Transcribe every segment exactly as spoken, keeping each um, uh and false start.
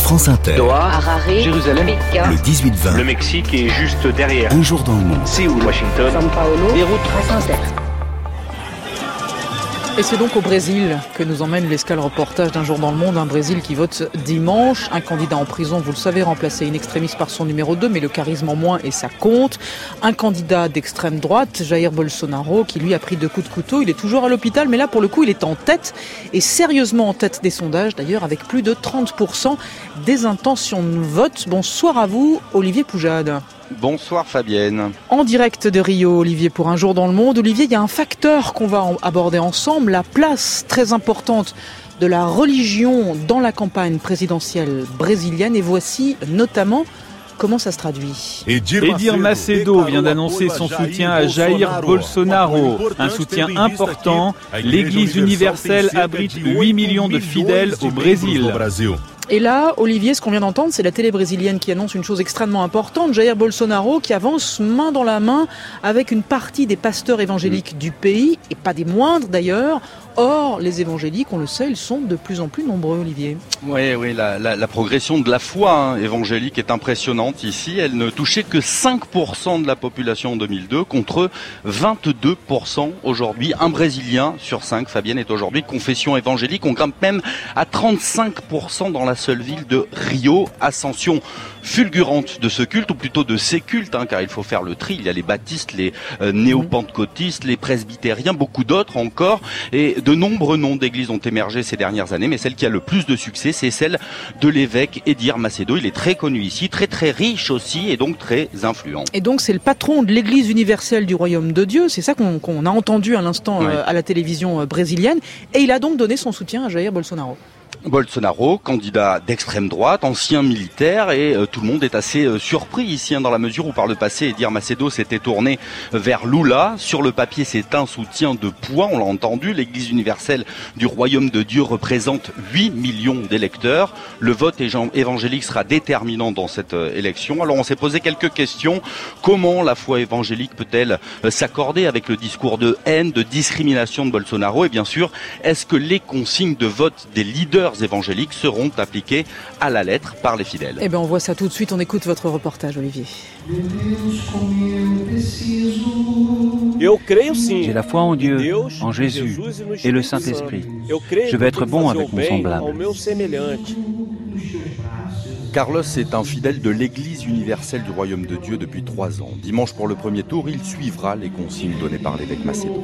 France Inter. Doha, Harare, Jérusalem, Pékin, le dix-huit vingt. Le Mexique est juste derrière. Un jour dans le monde. Séoul, Washington, São Paulo, Beyrouth. France Inter. Et c'est donc au Brésil que nous emmène l'escale reportage d'un jour dans le monde. Un Brésil qui vote dimanche. Un candidat en prison, vous le savez, remplacé in extremis par son numéro deux, mais le charisme en moins et ça compte. Un candidat d'extrême droite, Jair Bolsonaro, qui lui a pris deux coups de couteau. Il est toujours à l'hôpital, mais là pour le coup il est en tête, et sérieusement en tête des sondages d'ailleurs, avec plus de trente pour cent des intentions de vote. Bonsoir à vous, Olivier Poujade. Bonsoir Fabienne. En direct de Rio, Olivier, pour un jour dans le monde. Olivier, il y a un facteur qu'on va aborder ensemble, la place très importante de la religion dans la campagne présidentielle brésilienne. Et voici notamment comment ça se traduit. Edir Macedo vient d'annoncer son soutien à Jair Bolsonaro. Un soutien important. L'Église universelle abrite huit millions de fidèles au Brésil. Et là, Olivier, ce qu'on vient d'entendre, c'est la télé brésilienne qui annonce une chose extrêmement importante. Jair Bolsonaro qui avance main dans la main avec une partie des pasteurs évangéliques du pays, et pas des moindres d'ailleurs. Or, les évangéliques, on le sait, ils sont de plus en plus nombreux, Olivier. Oui, oui, la, la, la progression de la foi hein, évangélique est impressionnante ici. Elle ne touchait que cinq pour cent de la population en deux mille deux contre vingt-deux pour cent aujourd'hui. Un Brésilien sur cinq, Fabienne, est aujourd'hui de confession évangélique. On grimpe même à trente-cinq pour cent dans la seule ville de Rio. Ascension fulgurante de ce culte, ou plutôt de ces cultes, hein, car il faut faire le tri. Il y a les baptistes, les euh, néo-pentecôtistes, les presbytériens, beaucoup d'autres encore. Et de nombreux noms d'églises ont émergé ces dernières années, mais celle qui a le plus de succès, c'est celle de l'évêque Edir Macedo. Il est très connu ici, très très riche aussi, et donc très influent. Et donc c'est le patron de l'Église universelle du Royaume de Dieu, c'est ça qu'on, qu'on a entendu à l'instant ouais. euh, à la télévision euh, brésilienne, et il a donc donné son soutien à Jair Bolsonaro. Bolsonaro, candidat d'extrême droite, ancien militaire, et euh, tout le monde est assez euh, surpris ici, hein, dans la mesure où par le passé, Edir Macedo s'était tourné vers Lula. Sur le papier, c'est un soutien de poids, on l'a entendu. L'Église universelle du Royaume de Dieu représente huit millions d'électeurs. Le vote évangélique sera déterminant dans cette euh, élection. Alors on s'est posé quelques questions. Comment la foi évangélique peut-elle euh, s'accorder avec le discours de haine, de discrimination de Bolsonaro? Et bien sûr, est-ce que les consignes de vote des leaders évangéliques seront appliquées à la lettre par les fidèles? Eh bien, on voit ça tout de suite. On écoute votre reportage, Olivier. J'ai la foi en Dieu, en Jésus et le Saint-Esprit. Je vais être bon avec mon semblable. Carlos est un fidèle de l'Église universelle du Royaume de Dieu depuis trois ans. Dimanche, pour le premier tour, il suivra les consignes données par l'évêque Macedo.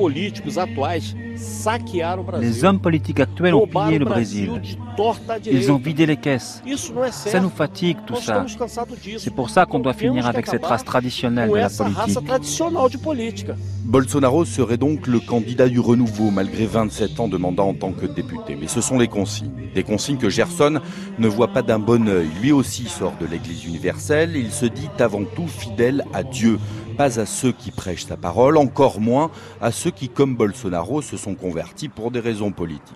Les hommes politiques actuels ont pillé le Brésil. Ils ont vidé les caisses. Ça nous fatigue tout ça. C'est pour ça qu'on doit finir avec cette race traditionnelle de la politique. Bolsonaro serait donc le candidat du renouveau, malgré vingt-sept ans de mandat en tant que député. Mais ce sont les consignes. Des consignes que Gerson ne voit pas d'un bon œil. Lui aussi sort de l'Église universelle. Il se dit avant tout fidèle à Dieu. Pas à ceux qui prêchent sa parole, encore moins à ceux qui, comme Bolsonaro, se sont convertis pour des raisons politiques.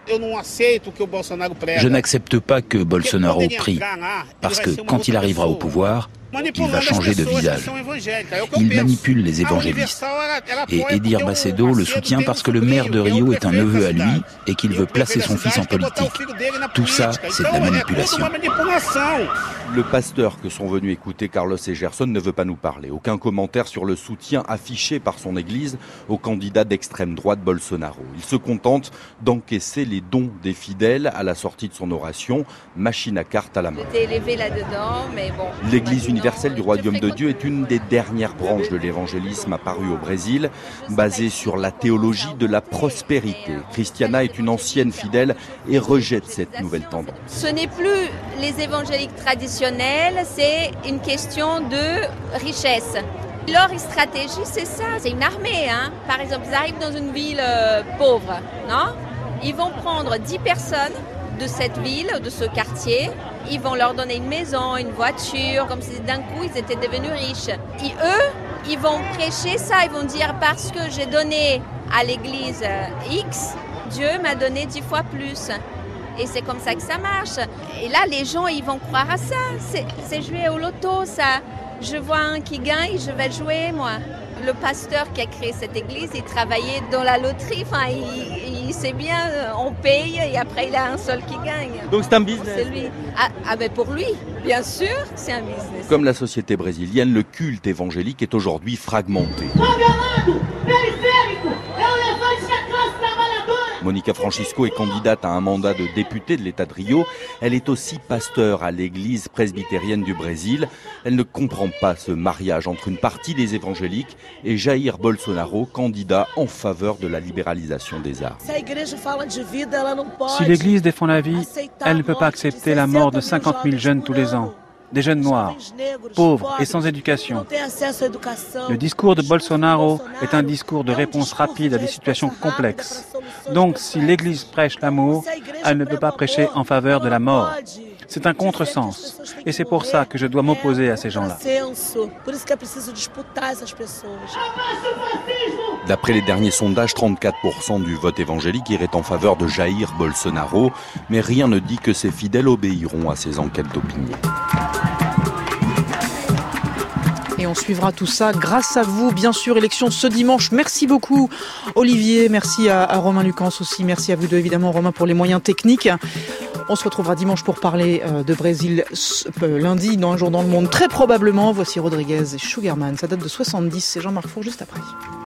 Je n'accepte pas que Bolsonaro prie, parce que quand il arrivera au pouvoir, il va changer de visage. Il manipule les évangélistes. Et Edir Macedo le soutient parce que le maire de Rio est un neveu à lui et qu'il veut placer son fils en politique. Tout ça, c'est de la manipulation. Le pasteur que sont venus écouter Carlos et Gerson ne veut pas nous parler. Aucun commentaire sur le soutien affiché par son église au candidat d'extrême droite Bolsonaro. Il se contente d'encaisser les dons des fidèles à la sortie de son oration, machine à cartes à la main. J'étais élevée là-dedans, mais bon. L'Église universelle du Royaume de Dieu est une des dernières branches de l'évangélisme apparue au Brésil, basée sur la théologie de la prospérité. Christiana est une ancienne fidèle et rejette cette nouvelle tendance. Ce n'est plus les évangéliques traditionnels, c'est une question de richesse. Leur stratégie, c'est ça, c'est une armée. Hein. Par exemple, ils arrivent dans une ville euh, pauvre, non ? Ils vont prendre dix personnes de cette ville, de ce quartier. Ils vont leur donner une maison, une voiture, comme si d'un coup ils étaient devenus riches. Et eux, ils vont prêcher ça, ils vont dire parce que j'ai donné à l'église X, Dieu m'a donné dix fois plus. Et c'est comme ça que ça marche. Et là, les gens, ils vont croire à ça. C'est, c'est jouer au loto, ça. Je vois un qui gagne, je vais jouer, moi. Le pasteur qui a créé cette église, il travaillait dans la loterie. Enfin, il, il dit c'est bien, on paye et après il a un seul qui gagne. Donc c'est un business. C'est lui. Ah, ah ben pour lui, bien sûr, c'est un business. Comme la société brésilienne, le culte évangélique est aujourd'hui fragmenté. Monica Francisco est candidate à un mandat de députée de l'État de Rio. Elle est aussi pasteur à l'église presbytérienne du Brésil. Elle ne comprend pas ce mariage entre une partie des évangéliques et Jair Bolsonaro, candidat en faveur de la libéralisation des arts. Si l'Église défend la vie, elle ne peut pas accepter la mort de cinquante mille jeunes tous les ans. Des jeunes noirs, pauvres et sans éducation. Le discours de Bolsonaro est un discours de réponse rapide à des situations complexes. Donc, si l'Église prêche l'amour, elle ne peut pas prêcher en faveur de la mort. C'est un contresens. Et c'est pour ça que je dois m'opposer à ces gens-là. D'après les derniers sondages, trente-quatre pour cent du vote évangélique irait en faveur de Jair Bolsonaro, mais rien ne dit que ses fidèles obéiront à ces enquêtes d'opinion. Et on suivra tout ça grâce à vous, bien sûr, élection ce dimanche. Merci beaucoup Olivier, merci à, à Romain Lucas aussi, merci à vous deux évidemment Romain pour les moyens techniques. On se retrouvera dimanche pour parler euh, de Brésil euh, lundi dans Un jour dans le monde, très probablement. Voici Rodriguez et Sugarman, ça date de soixante-dix, c'est Jean-Marc Four juste après.